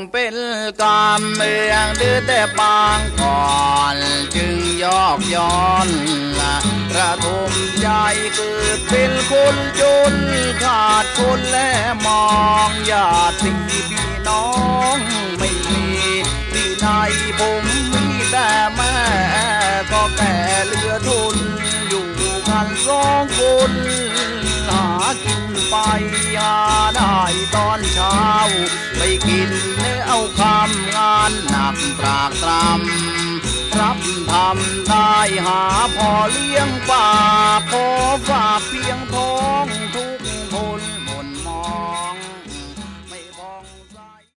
เป็นกรรมเมืองดื้อแต่บางก่อนจึงยอกย้อนระทมใจเกิดเป็นคนจนขาดคนและมองญาติพี่น้องไม่มีที่ไหนผมมีแต่แม่ก็แก่เหลือทุนอยู่กันสองคนหากินไปหาได้ตอนเช้าไปกินเนื้อเอาคำงานหนักตรากตรำรับทำได้หาพอเลี้ยงป่าพอฝากเพียง